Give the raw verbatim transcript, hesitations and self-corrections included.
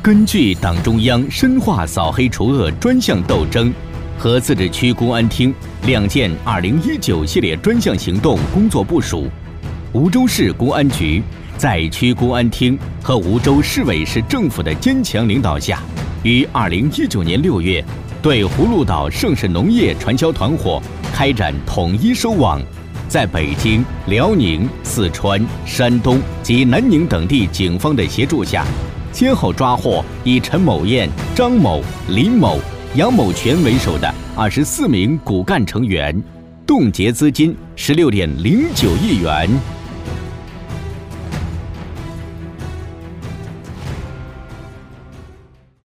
根据党中央深化扫黑除恶专项斗争和自治区公安厅两件二零一九系列专项行动工作部署，梧州市公安局在区公安厅和梧州市委市政府的坚强领导下，于二零一九年六月对葫芦岛盛世农业传销团伙开展统一收网，在北京、辽宁、四川、山东及南宁等地警方的协助下，先后抓获以陈某艳、张某、林某、杨某全为首的二十四名骨干成员，冻结资金十六点零九亿元。